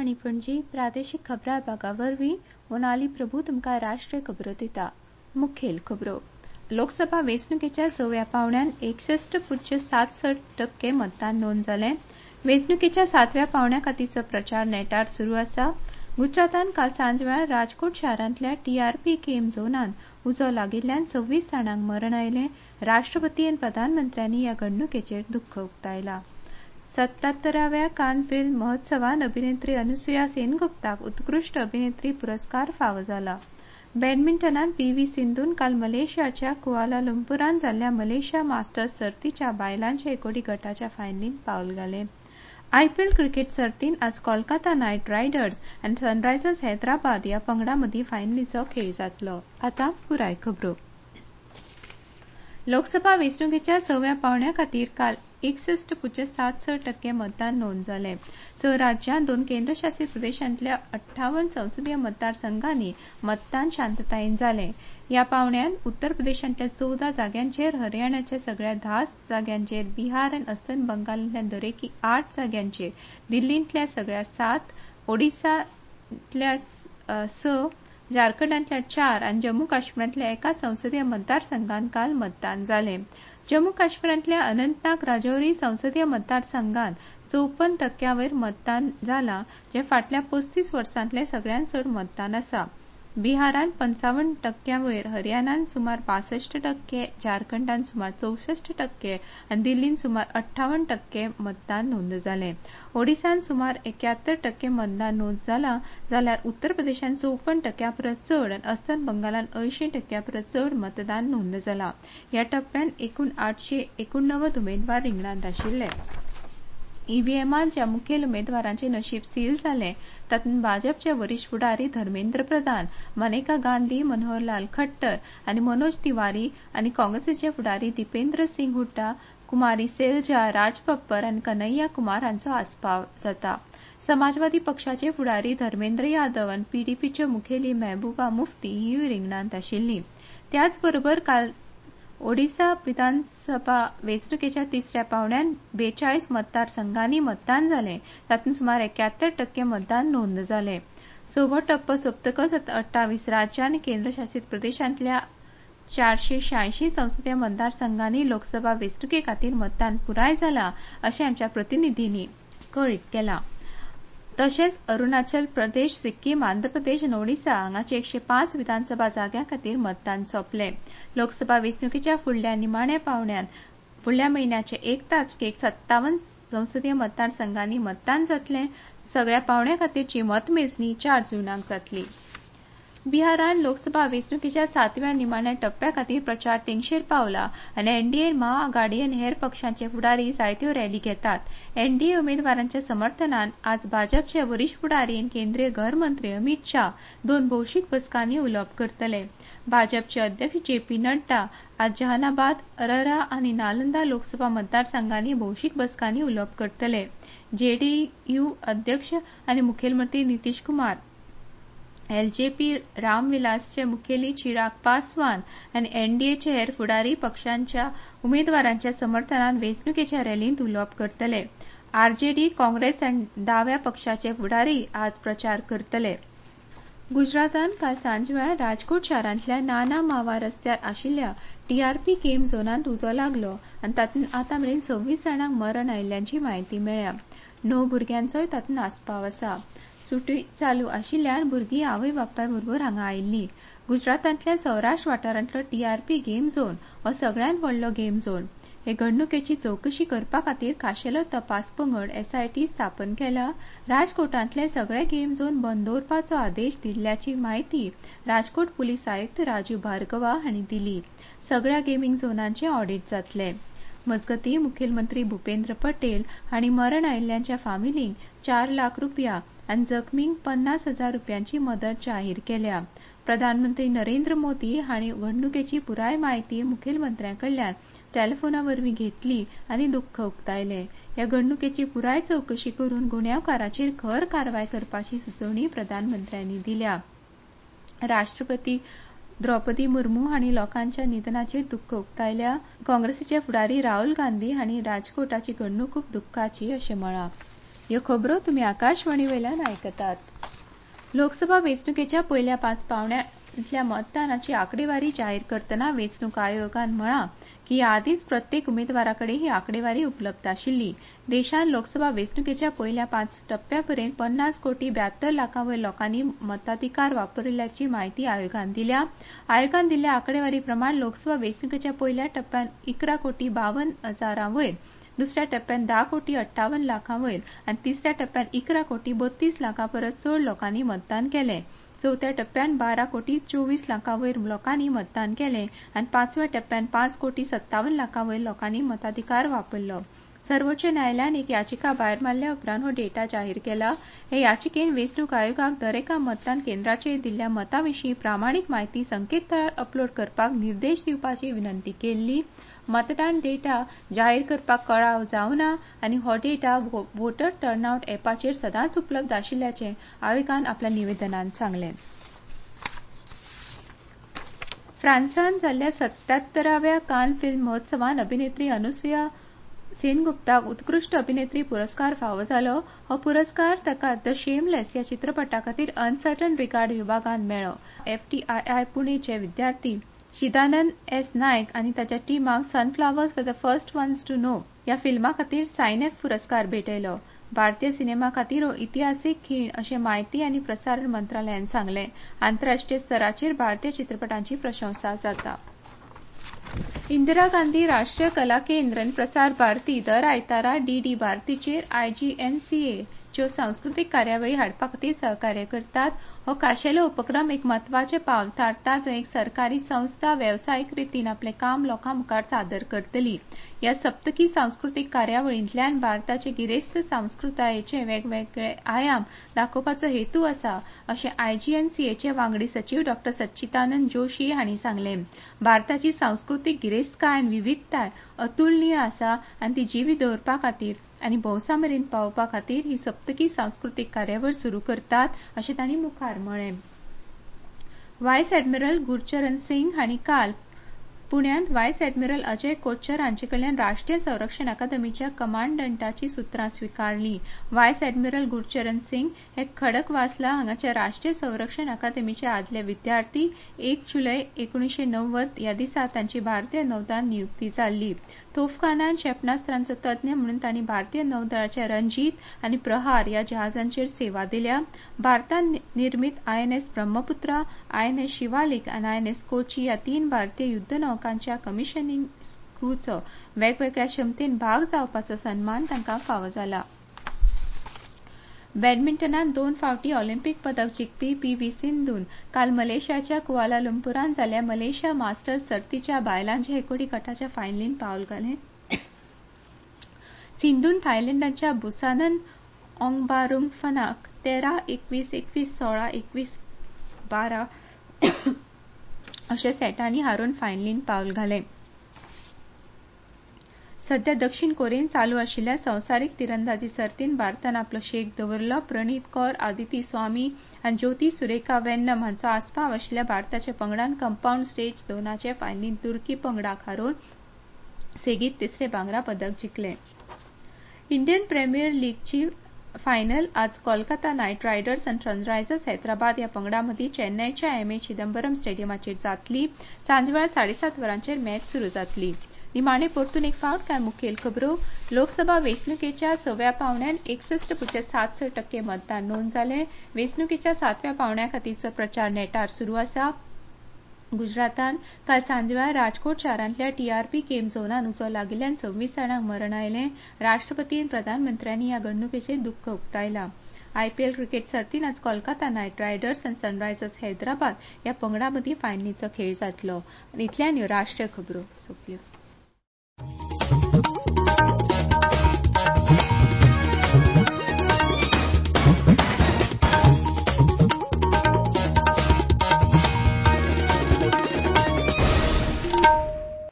आकाशवाणी पणजी प्रादेशीक खबरां विभागावरवीं मोनाली प्रभू तुमकां राष्ट्रीय खबरो दिता। मुखेल खबरो लोकसभा वेंचणुकेच्या 6व्या पांवड्यान 61.67% मतदान नोंद जालें। वेंचणुकेच्या 7व्या पांवड्या खातीरचो प्रचार नेटार सुरू आसा। गुजरातांत काल सांजवेळार राजकोट शारांतल्या टीआरपी गेम झोनांत उजो लागिल्ल्यान 26 जाणांक मरण आयलें। राष्ट्रपती आनी प्रधानमंत्र्यांनी ह्या घडणुकेचेर दुख्ख उक्तायलां। 77व्या कान फिल्म महोत्सवांत अभिनेत्री अनुसुया सेनगुप्ताक उत्कृश्ट अभिनेत्री पुरस्कार फावो जाला। बॅडमिंटनांत पीव्ही सिंधून काल मलेशियाच्या कुआलालंपुरांत जाल्ल्या मलेशिया मास्टर्स सर्तीच्या बायलांच्या एकोडी गटाच्या फायनलींत पावल घालें। आयपीएल क्रिकेट सर्तींत आज कोलकाता नायट रायडर्स आनी सनरायझर्स हैदराबाद ह्या पंगडां मदीं फायनलीचो खेळ जातलो। आतां पुराय खबरो लोकसभा वेंचणुकेच्या 6व्या पांवड्या खातीर काल 61.76% मतदान नोंद जालें। 6 राज्यांत 2 केंद्रशासीत प्रदेशांतल्या 58 संसदीय मतदारसंघांनी मतदान शांततायेन जालें। ह्या पांवड्यात उत्तर प्रदेशांतल्या 14 जाग्यांचेर, हरियाणाच्या सगळ्या 10 जाग्यांचेर, बिहार आनी अस्तंत बंगालांतल्या दरेकी 8 जाग्यांचेर, दिल्लींतल्या सगळ्या 7, ओडिशांतल्या 6, झारखंडांतल्या 4 आनी जम्मू काश्मीरांतल्या 1 संसदीय मतदारसंघांत काल मतदान जालें। जम्मू काश्मीरांतल्या अनंतनाग राजौरी संसदीय मतदारसंघांत 54% वयर मतदान जालां, जें फाटल्या 35 वर्सांतलें सगळ्यांत चड मतदान आसा। बिहारांत 55% वयर, हरियाणांत सुमार 62%, झारखंडांत सुमार 64% आनी दिल्लींत सुमार 58% मतदान नोंद जालें। ओडिशांत सुमार 71% मतदान नोंद जालां, जाल्यार उत्तर प्रदेशांत 54% परस चड आनी अस्तंत बंगालांत 80% परस चड मतदान नोंद जालां। ह्या टप्प्यात एकूण 889 उमेदवार रिंगणांत आशिल्ले। ईव्हीएमांत ज्या मुखेल उमेदवारांचें नशीब सील जालें, तातूंत भाजपचे वरिश्ठ फुडारी धर्मेंद्र प्रधान, मनेका गांधी, मनोहरलाल खट्टर आनी मनोज तिवारी आनी काँग्रेसीचे फुडारी दीपेंद्र सिंग हुड्डा, कुमारी सैलजा, राज बब्बर आनी कन्हैया कुमार हांचो आस्पाव जाता। समाजवादी पक्षाचे फुडारी धर्मेंद्र यादव आनी पीडीपीच्यो मुखेली महबूबा मुफ्ती हीय रिंगणांत आशिल्लीं। त्याच बरोबर काल ओडिशा विधानसभा वेंचणुकेच्या 3ऱ्या पांवड्यान 42 मतदारसंघांनी मतदान जालें, तातूंत सुमार 71% मतदान नोंद जालें। 6वो टप्पो सोंपतकच 28 राज्यां आनी केंद्रशासीत प्रदेशांतल्या 486 संसदीय मतदारसंघांनी लोकसभा वेंचणुके खातीर मतदान पुराय जालां, अशें आमच्या प्रतिनिधींनी कळीत केलां। तशेंच अरुणाचल प्रदेश, सिक्कीम, आंध्र प्रदेश आनी ओडिशा हांगाच्या 105 विधानसभा जाग्यां खातीर मतदान सोंपलें। लोकसभा वेंचणुकेच्या फुडल्या निमाण्या पांवड्यान फुडल्या म्हयन्याचे 1 तारखेक 57 संसदीय मतदारसंघांनी मतदान जातलें। सगळ्या पांवड्या खातीरची मतमेजणी 4 जूनाक जातली। बिहारांत लोकसभा वेंचणुकेच्या 7व्या निमाण्या टप्प्या खातीर प्रचार तेंगशेर पावला आनी एनडीए, महाआघाडी आनी हेर पक्षांचे फुडारी जायत्यो रॅली घेतात। एनडीए उमेदवारांच्या समर्थनांत आज भाजपचे वरिश्ठ फुडारी आनी केंद्रीय घर मंत्री अमित शाह 2 भौशीक बसकांनी उलोवप करतले। भाजपचे अध्यक्ष जेपी नड्डा आज जहानाबाद, अररिया आनी नालंदा लोकसभा मतदारसंघांनी भौशीक बसकांनी उलोवप करतले। जेडीयू अध्यक्ष आनी मुखेलमंत्री नितीश कुमार, एलजेपी रामविलासचे मुखेली चिराग पासवान आनी एनडीएचे हेर फुडारी पक्षांच्या उमेदवारांच्या समर्थनांत वेंचणुकेच्या रॅलींत उलोवप करतले। आरजेडी, काँग्रेस आनी दाव्या पक्षाचे फुडारी आज प्रचार करतले। गुजरातांत काल सांजवेळार राजकोट शारांतल्या नाना मावा रस्त्यार आशिल्ल्या टीआरपी गेम झोनांत उजो लागलो आनी तातूंत आतां मेरेन 26 जाणांक मरण आयिल्ल्याची म्हायती मेळ्ळ्या। 9 भुरग्यांचोय तातूंत आस्पाव आसा। सुटी चालू आशिल्ल्यान भुरगीं आवय बापाय बरोबर हांगा आयिल्लीं। गुजरातांतल्या सौराष्ट्र वाठारांतलो टीआरपी गेम झोन हो सगळ्यांत व्हडलो गेम झोन। हे घडणुकेची चवकशी करपा खातीर खाशेलो तपास पंगड एसआयटी स्थापन केला। राजकोटांतले सगळे गेम झोन बंद दवरपाचो आदेश दिल्ल्याची म्हायती राजकोट पुलीस आयुक्त राजीव भार्गवा हांणी दिली। सगळ्या गेमींग झोनांचे ऑडिट जातले। मजगतीं मुखेलमंत्री भूपेंद्र पटेल हांणी मरण आयिल्ल्यांच्या फामिलींक 4 लाख रुपया आनी जखमींक 50,000 रुपयांची मदत जाहीर केल्या। प्रधानमंत्री नरेंद्र मोदी हांणी घडणुकेची पुराय म्हायती मुखेलमंत्र्यांकडल्यान टॅलिफोनावरवीं घेतली आनी दुख्ख उक्तायलें। ह्या घडणुकेची पुराय चवकशी करून गुन्यांवकारांचेर खर कारवाय करपाची सुचोवणी प्रधानमंत्र्यांनी दिल्या। राष्ट्रपती द्रौपदी मुर्मू हांणी लोकांच्या निधनाचेर दुख्ख उक्तायल्या। काँग्रेसीचे फुडारी राहुल गांधी हांणी राजकोटाची घडणूक खूब दुख्खाची अशें म्हळां। ह्यो खबरो तुम्ही आकाशवाणी वयल्यान आयकतात. लोकसभा वेंचणुकेच्या पयल्या 5 पांवड्यांतल्या मतदानाची आंकडेवारी जाहीर करतना वेंचणूक आयोगान म्हळां की ह्या आदींच प्रत्येक उमेदवाराकडे ही आंकडेवारी उपलब्ध आशिल्ली. देशांत लोकसभा वेंचणुकेच्या पयल्या 5 टप्प्यांपर्यंत 50 कोटी 72 लाखां वयर लोकांनी मताधिकार वापरल्याची माहिती आयोगान दिल्या. आयोगान दिल्ल्या आंकडेवारी प्रमाण लोकसभा वेंचणुकेच्या पयल्या टप्प्यात 11 कोटी 52 हजारां वयर, दुसऱ्या टप्प्यात 10 कोटी 58 लाखां वयर आनी तिसऱ्या टप्प्यात 11 कोटी 32 लाखां परस चड लोकांनी मतदान केलें. चौथ्या टप्प्यात 12 कोटी 24 लाखां वयर लोकांनी मतदान केलें आनी पांचव्या टप्प्यात 5 कोटी 57 लाखां वयर लोकांनी मताधिकार वापरलो. सर्वोच्च न्यायालयान एक याचिका भायर मारल्या उपरांत हो डेटा जाहीर केला. हे याचिकेन वेंचणूक आयोगाक दरेका मतदान केंद्राचेर दिल्ल्या मतांविशीं प्रामाणीक म्हायती संकेतथळार अपलोड करपाक निर्देश दिवपाची विनंती केल्ली. मतदान डेटा जाहीर करपाक कळाव जावं ना आनी हो डेटा व्होटर टर्नआउट अॅपाचेर सदांच उपलब्ध आशिल्ल्याचें आयोगान आपल्या निवेदनांत सांगलें. फ्रांसांत जाल्ल्या 77व्या कान फिल्म महोत्सवांत अभिनेत्री अनुसुया सेनगुप्ताक उत्कृश्ट अभिनेत्री पुरस्कार फावो जालो. हो पुरस्कार ताका द शेमलेस ह्या चित्रपटा खातीर अनसर्टन रिगार्ड विभागांत मेळ्ळो. एफटीआय पुणेचे विद्यार्थी चिदानंद एस नायक आनी ताच्या टिमाक Sunflowers were the first ones to know ह्या फिल्मा खातीर सायनेफ पुरस्कार भेटयलो. भारतीय सिनेमा खातीर हो इतिहासीक खीण अशें म्हायती आनी प्रसारण मंत्रालयान सांगलें. आंतरराष्ट्रीय स्तराचेर भारतीय चित्रपटांची प्रशंसा जाता. इंदिरा गांधी राष्ट्रीय कला केंद्र आनी प्रसार भारती दर आयतारा डीडी भारतीचेर आयजीएनसीए च्यो सांस्कृतीक कार्यावळी हाडपा खातीर सहकार्य करतात. हो खाशेलो उपक्रम एक म्हत्वाचें पावल थारता जंय एक सरकारी संस्था वेवसायीक रितीन आपलें काम लोकां मुखार सादर करतली. ह्या सप्तकी सांस्कृतीक कार्यावळींतल्यान भारताचे गिरेस्त संस्कृतायेचे वेगवेगळे आयाम दाखोवपाचो हेतू आसा अशें आयजीएनसीएचे वांगडी सचीव डॉ. सच्चिदानंद जोशी हांणी सांगलें. भारताची सांस्कृतीक गिरेस्तकाय आनी विविधताय अतुलनीय आसा आनी ती जिवी दवरपा खातीर आनी भौसा मेरेन पावोवपा खातीर ही सप्तकी सांस्कृतीक कार्यावळ सुरू करतात अशें तांणी मुखार म्हळें. व्हायस एडमिरल गुरचरण सिंग हांणी काल पुण्यांत व्हायस एडमिरल अजय कोचर हांचे कडल्यान राष्ट्रीय संरक्षण अकादेमीच्या कमांडंटाची सुत्रां स्विकारलीं. व्हायस एडमिरल गुरचरण सिंग हे खडकवासला हांगाच्या राष्ट्रीय संरक्षण अकादेमीचे आदले विद्यार्थी. 1 जुलय 1990 ह्या दिसा तांची भारतीय नौदळांत नियुक्ती जाल्ली. तोफखाना आनी क्षेपणास्त्रांचो तज्ञ म्हणून तांणी भारतीय नौदळाच्या रणजीत आनी प्रहार ह्या जहाजांचेर सेवा दिल्या. भारतान निर्मीत आयएनएस ब्रह्मपुत्रा, आयएनएस शिवालिक आनी आयएनएस कोची ह्या 3 भारतीय युद्धनौकांच्या कमिशनिंग क्रूचो वेगवेगळ्या क्षमतेन भाग जावपाचो सन्मान तांकां फावो जाला. बॅडमिंटनांत 2 फावटी ऑलिंपिक पदक जिखपी पी.व्ही. सिंधून काल मलेशियाच्या कुआलालंपुरांत जाल्ल्या मलेशिया मास्टर्स सर्तीच्या बायलांच्या एकोडी गटाच्या फायनलींत पावल घालें. सिंधून थायलंडाच्या बुसानन ओंगबारुंगफानाक 13-21, 21-16, 21-12 अशा सेटांनी हारोवन फायनलींत पावल घालें. सध्या दक्षिण कोरियेंत चालू आशिल्ल्या संवसारीक तिरंदाजी सर्तींत भारतान आपलो शेक दवरलो. प्रणीत कौर, आदिती स्वामी आनी ज्योती सुरेखा वेन्नम हांचो आस्पाव आशिल्ल्या भारताच्या पंगडान कंपाऊंड स्टेज 2चे फायनलींत तुर्की पंगडाक हारोवन सेगीत तिसरें भांगरा पदक जिखलें. इंडियन प्रीमियर लीगची फायनल आज कोलकाता नायट रायडर्स आनी सनरायझर्स हैदराबाद ह्या पंगडां मदीं चेन्नयच्या एम.ए. चिदंबरम स्टेडियमाचेर जातली. सांजवेळा 7:30 वरांचेर मॅच सुरू जातली. निमाणे परतून एक फावट कांय मुखेल खबरो. लोकसभा वेंचणुकेच्या 6व्या पांवड्यात 61.76% मतदान नोंद जालें. वेंचणुकेच्या 7व्या पांवड्या खातीरचो प्रचार नेटार सुरू आसा. गुजरातांत काल सांजवेळा राजकोट शारांतल्या टीआरपी गेम झोनांत उजो लागिल्ल्यान 26 जाणांक मरण आयलें. राष्ट्रपती आनी प्रधानमंत्र्यांनी ह्या घडणुकेचेर दुख्ख उक्तायलां. आयपीएल क्रिकेट सर्तींत आज कोलकाता नायट रायडर्स आनी सनरायझर्स हैदराबाद ह्या पंगडां मदीं फायनलीचो खेळ जातलो. इतल्यान ह्यो राष्ट्रीय खबरो सोंपल्यो.